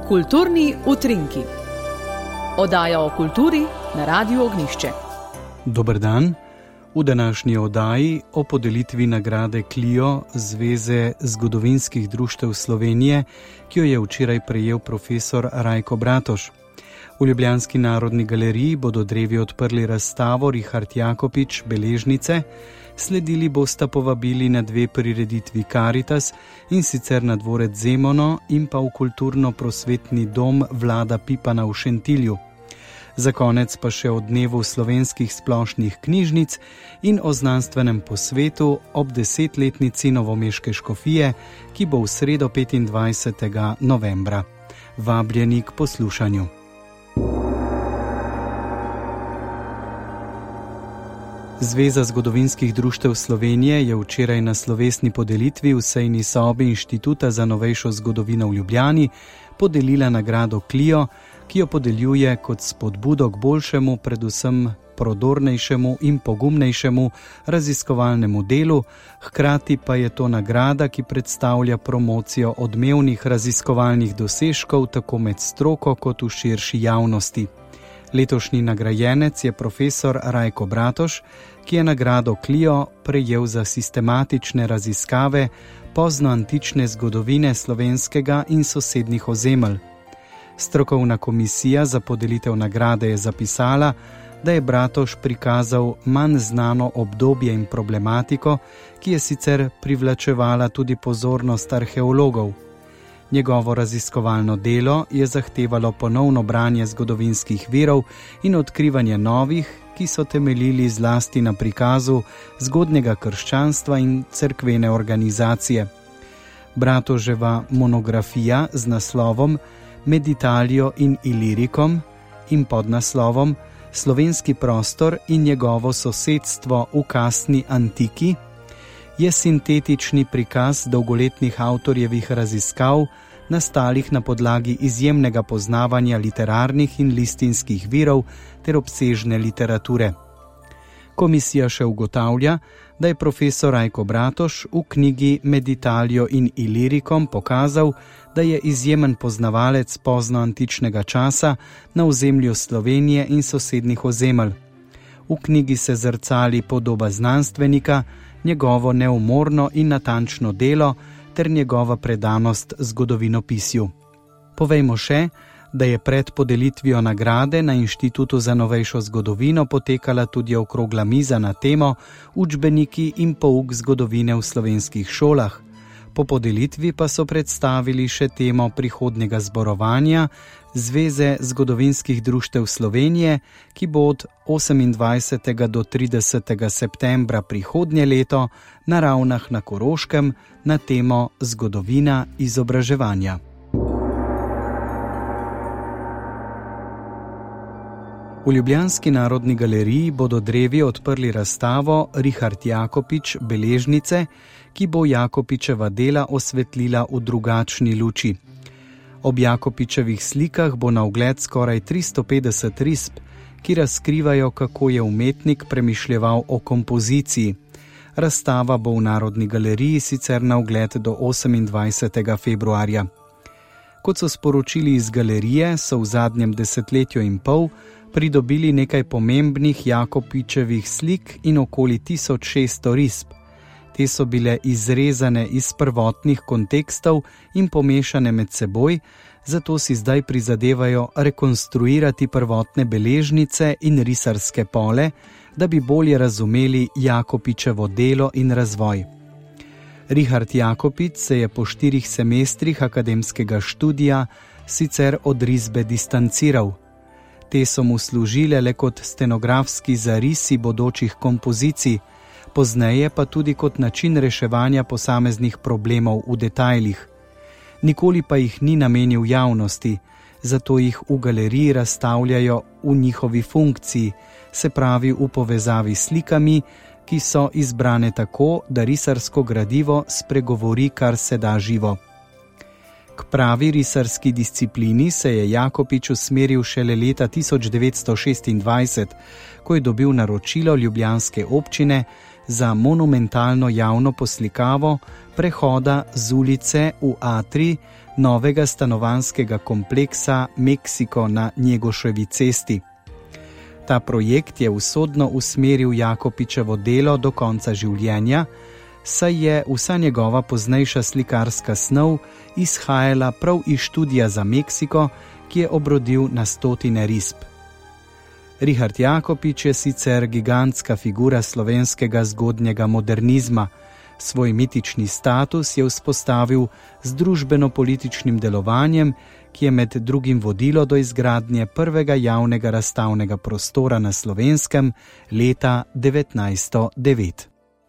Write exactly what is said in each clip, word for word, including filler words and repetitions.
Kulturni utrinki. Oddaja o kulturi na Radiu Ognjišče. Dober dan. V današnji oddaji o podelitvi nagrade Clio Zveze zgodovinskih društev Slovenije, ki jo je včeraj prejel profesor Rajko Bratož. V Ljubljanski narodni galeriji bodo drevi odprli razstavo Richard Jakopič Beležnice, sledili bosta povabili na dve prireditvi Karitas, in sicer na dvorec Zemono in pa v kulturno-prosvetni dom Vlada Pipana v Šentilju. Za konec pa še o dnevu slovenskih splošnih knjižnic in o znanstvenem posvetu ob desetletnici novomeške škofije, ki bo v sredo petindvajsetega novembra. Vabljeni k poslušanju. Zveza zgodovinskih društev Slovenije je včeraj na slovesni podelitvi v sejni sobi Inštituta za novejšo zgodovino v Ljubljani podelila nagrado Clio, ki jo podeljuje kot spodbudo k boljšemu, predvsem prodornejšemu in pogumnejšemu raziskovalnemu delu, hkrati pa je to nagrada, ki predstavlja promocijo odmevnih raziskovalnih dosežkov tako med stroko kot v širši javnosti. Letošnji nagrajenec je profesor Rajko Bratož, ki je nagrado Clio prejel za sistematične raziskave poznoantične zgodovine slovenskega in sosednjih ozemelj. Strokovna komisija za podelitev nagrade je zapisala, da je Bratož prikazal manj znano obdobje in problematiko, ki je sicer privlačevala tudi pozornost arheologov. Njegovo raziskovalno delo je zahtevalo ponovno branje zgodovinskih virov in odkrivanje novih, ki so temeljili zlasti na prikazu zgodnjega krščanstva in cerkvene organizacije. Bratoževa monografija z naslovom Med Italijo in Ilirikom in pod naslovom Slovenski prostor in njegovo sosedstvo v kasni antiki je sintetični prikaz dolgoletnih avtorjevih raziskav, nastalih na podlagi izjemnega poznavanja literarnih in listinskih virov ter obsežne literature. Komisija še ugotavlja, da je profesor Rajko Bratož v knjigi Med Italijo in Ilirikom pokazal, da je izjemen poznavalec poznoantičnega časa na ozemlju Slovenije in sosednjih ozemelj. V knjigi se zrcali podoba znanstvenika, njegovo neumorno in natančno delo ter njegova predanost zgodovinopisju. Povejmo še, da je pred podelitvijo nagrade na Inštitutu za novejšo zgodovino potekala tudi okrogla miza na temo Učbeniki in pouk zgodovine v slovenskih šolah. Po podelitvi pa so predstavili še temo prihodnjega zborovanja Zveze zgodovinskih društev Slovenije, ki bo od osemindvajsetega do tridesetega septembra prihodnje leto na Ravnah na Koroškem na temo Zgodovina izobraževanja. V Ljubljanski narodni galeriji bodo drevi odprli razstavo Richard Jakopič Beležnice, ki bo Jakopičeva dela osvetlila v drugačni luči. Ob Jakopičevih slikah bo na ogled skoraj tristo petdeset risb, ki razkrivajo, kako je umetnik premišljeval o kompoziciji. Razstava bo v Narodni galeriji sicer na ogled do osemindvajsetega februarja. Kot so sporočili iz galerije, so v zadnjem desetletju in pol pridobili nekaj pomembnih Jakopičevih slik in okoli tisoč šeststo risb. Te so bile izrezane iz prvotnih kontekstov in pomešane med seboj, zato si zdaj prizadevajo rekonstruirati prvotne beležnice in risarske pole, da bi bolje razumeli Jakopičevo delo in razvoj. Richard Jakopič se je po štirih semestrih akademskega študija sicer od risbe distanciral. Te so mu služile le kot stenografski zarisi bodočih kompozicij, pozneje pa tudi kot način reševanja posameznih problemov v detajlih. Nikoli pa jih ni namenil javnosti, zato jih v galeriji razstavljajo v njihovi funkciji, se pravi v povezavi s slikami, ki so izbrane tako, da risarsko gradivo spregovori kar se da živo. K pravi risarski disciplini se je Jakopič usmeril šele leta tisoč devetsto šestindvajset, ko je dobil naročilo ljubljanske občine, za monumentalno javno poslikavo prehoda z ulice v atrij novega stanovanjskega kompleksa Meksiko na Njegoševi cesti. Ta projekt je usodno usmeril Jakopičevo delo do konca življenja, saj je vsa njegova poznejša slikarska snov izhajala prav iz študija za Meksiko, ki je obrodil na stotine risb. Richard Jakopič je sicer gigantska figura slovenskega zgodnjega modernizma. Svoj mitični status je vzpostavil z družbeno-političnim delovanjem, ki je med drugim vodilo do izgradnje prvega javnega razstavnega prostora na Slovenskem leta devetnajststo devet.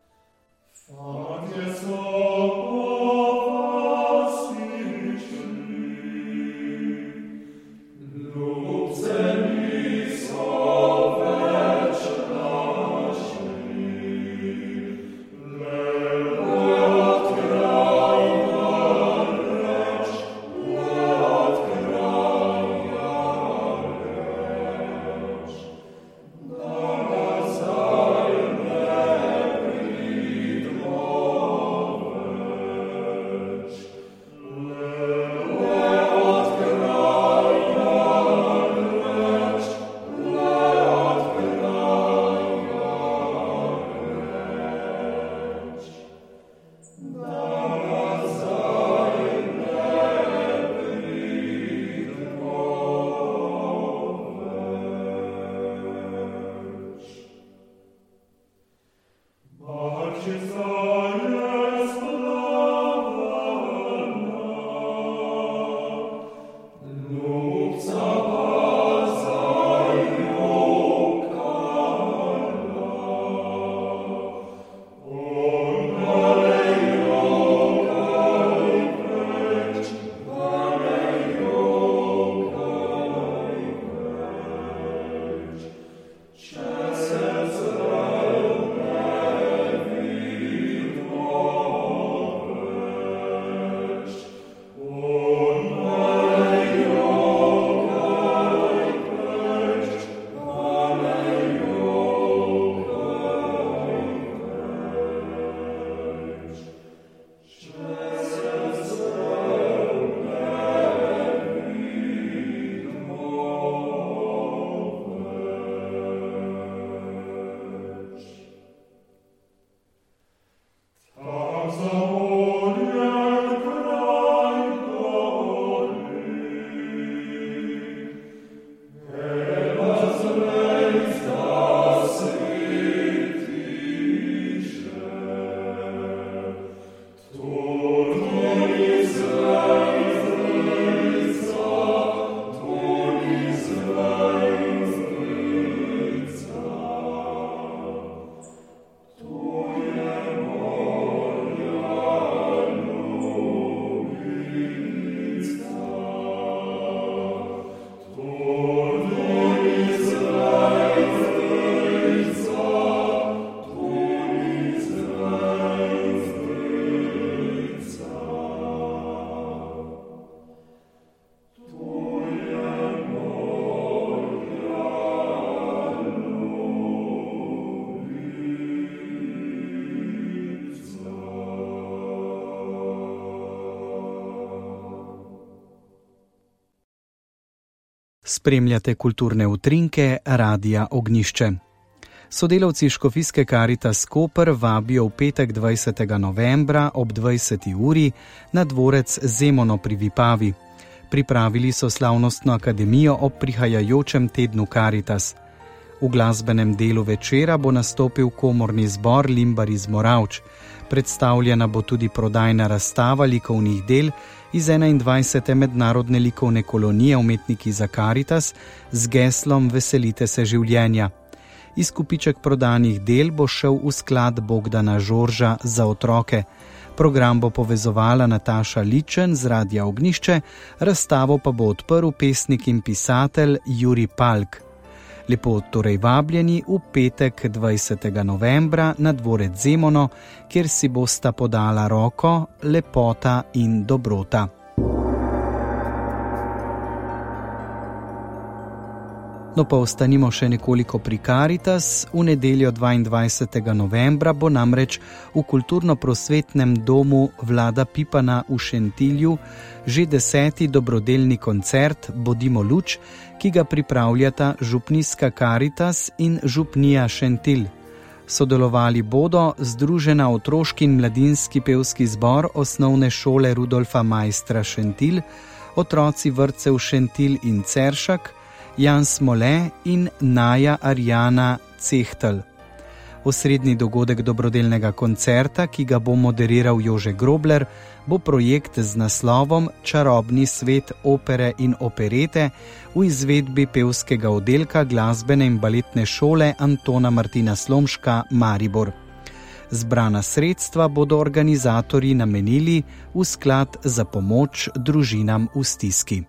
Spremljate kulturne utrinke Radia Ognjišče. Sodelavci Škofijske Karitas Koper vabijo v petek dvajsetega novembra ob dvajseti uri na dvorec Zemono pri Vipavi. Pripravili so slavnostno akademijo ob prihajajočem tednu Karitas. V glasbenem delu večera bo nastopil komorni zbor Limbar iz Moravč. Predstavljena bo tudi prodajna razstava likovnih del iz enaindvajsete mednarodne likovne kolonije Umetniki za Karitas z geslom Veselite se življenja. Izkupiček prodanih del bo šel v sklad Bogdana Žorža za otroke. Program bo povezovala Nataša Ličen z Radia Ognjišče, razstavo pa bo odprl pesnik in pisatelj Jurij Palk. Lepo torej vabljeni v petek dvajsetega novembra na dvorec Zemono, kjer si bosta podala roko lepota in dobrota. No pa ostanimo še nekoliko pri Karitas. V nedeljo dvaindvajsetega novembra bo namreč v kulturno-prosvetnem domu Vlada Pipana v Šentilju že deseti dobrodelni koncert Bodimo luč, ki ga pripravljata župnijska Karitas in župnija Šentilj. Sodelovali bodo Združena otroški in mladinski pevski zbor osnovne šole Rudolfa Maistra Šentilj, otroci vrtcev Šentilj in Ceršak, Jan Smole in Naja Arjana Cehtel. Osrednji dogodek dobrodelnega koncerta, ki ga bo moderiral Jože Grobler, bo projekt z naslovom Čarobni svet opere in operete v izvedbi pevskega oddelka glasbene in baletne šole Antona Martina Slomška Maribor. Zbrana sredstva bodo organizatorji namenili v sklad za pomoč družinam v stiski.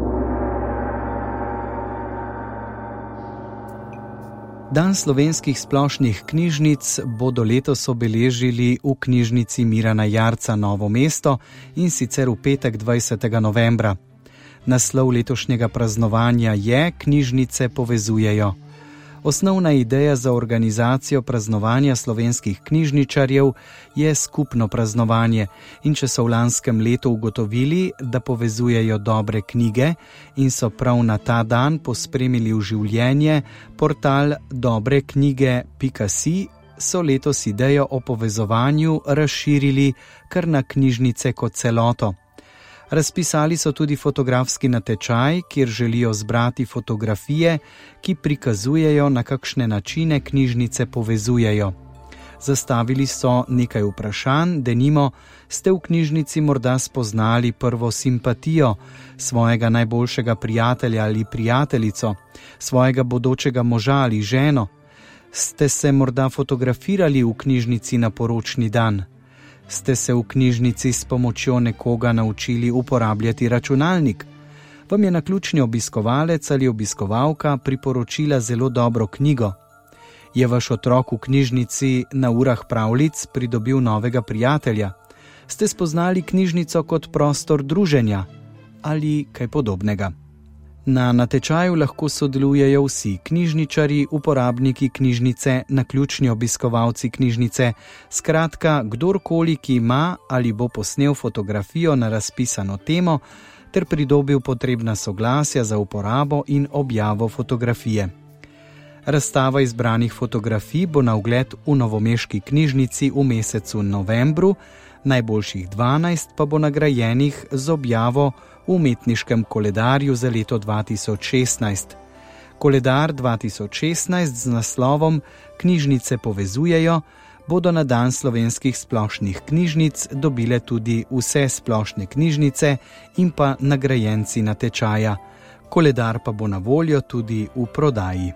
Dan slovenskih splošnih knjižnic bodo letos obeležili v knjižnici Mirana Jarca Novo mesto in sicer v petek dvajsetega novembra. Naslov letošnjega praznovanja je Knjižnice povezujejo. Osnovna ideja za organizacijo praznovanja slovenskih knjižničarjev je skupno praznovanje in če so v lanskem letu ugotovili, da povezujejo dobre knjige in so prav na ta dan pospremili v življenje portal dobre knjige pika si, so letos idejo o povezovanju razširili kar na knjižnice kot celoto. Razpisali so tudi fotografski natečaj, kjer želijo zbrati fotografije, ki prikazujejo, na kakšne načine knjižnice povezujejo. Zastavili so nekaj vprašanj, denimo, ste v knjižnici morda spoznali prvo simpatijo, svojega najboljšega prijatelja ali prijateljico, svojega bodočega moža ali ženo? Ste se morda fotografirali v knjižnici na poročni dan? Ste se v knjižnici s pomočjo nekoga naučili uporabljati računalnik? Vam je naključni obiskovalec ali obiskovalka priporočila zelo dobro knjigo? Je vaš otrok v knjižnici na urah pravljic pridobil novega prijatelja? Ste spoznali knjižnico kot prostor druženja? Ali kaj podobnega? Na natečaju lahko sodelujejo vsi knjižničarji, uporabniki knjižnice, naključni obiskovalci knjižnice, skratka, kdorkoli, ki ima ali bo posnel fotografijo na razpisano temo ter pridobil potrebna soglasja za uporabo in objavo fotografije. Razstava izbranih fotografij bo na ogled v novomeški knjižnici v mesecu novembru, najboljših dvanajst pa bo nagrajenih z objavo v umetniškem koledarju za leto dva tisoč šestnajst. Koledar dva tisoč šestnajst z naslovom Knjižnice povezujejo bodo na dan slovenskih splošnih knjižnic dobile tudi vse splošne knjižnice in pa nagrajenci natečaja. Koledar pa bo na voljo tudi v prodaji.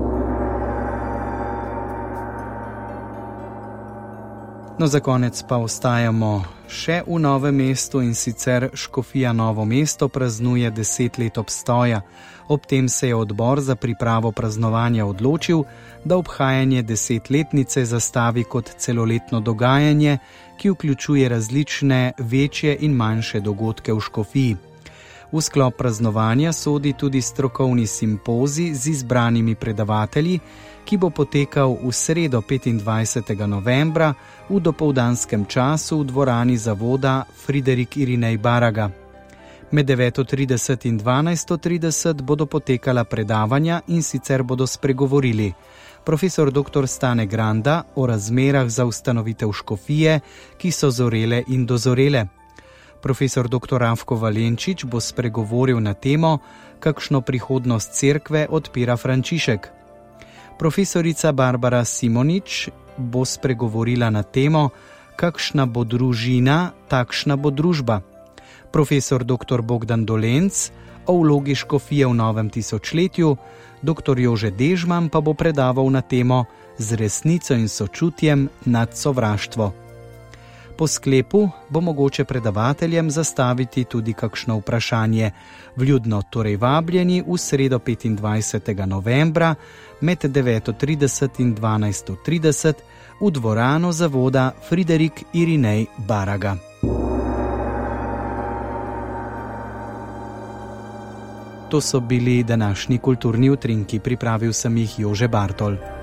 No, za konec pa ostajamo še v Novem mestu in sicer Škofija Novo mesto praznuje deset let obstoja. Ob tem se je odbor za pripravo praznovanja odločil, da obhajanje desetletnice zastavi kot celoletno dogajanje, ki vključuje različne večje in manjše dogodke v Škofiji. V sklop praznovanja sodi tudi strokovni simpozij z izbranimi predavatelji, ki bo potekal v sredo petindvajsetega novembra v dopoldanskem času v dvorani zavoda Friderik Irinej Baraga. Med deveto trideset in dvanajsto trideset bodo potekala predavanja in sicer bodo spregovorili profesor doktor Stane Granda o razmerah za ustanovitev škofije, ki so zorele in dozorele. Profesor doktor Rafko Valenčič bo spregovoril na temo, kakšno prihodnost cerkve odpira Frančišek. Profesorica Barbara Simonič bo spregovorila na temo, kakšna bo družina, takšna bo družba. Profesor doktor Bogdan Dolenc o vlogi škofije v novem tisočletju, doktor Jože Dežman pa bo predaval na temo Z resnico in sočutjem nad sovraštvo. Po sklepu bo mogoče predavateljem zastaviti tudi kakšno vprašanje. Vljudno torej vabljeni v sredo petindvajsetega novembra med deveto trideset in dvanajsto trideset v dvorano zavoda Friderik Irinej Baraga. To so bili današnji kulturni utrinki, pripravil sem jih Jože Bartol.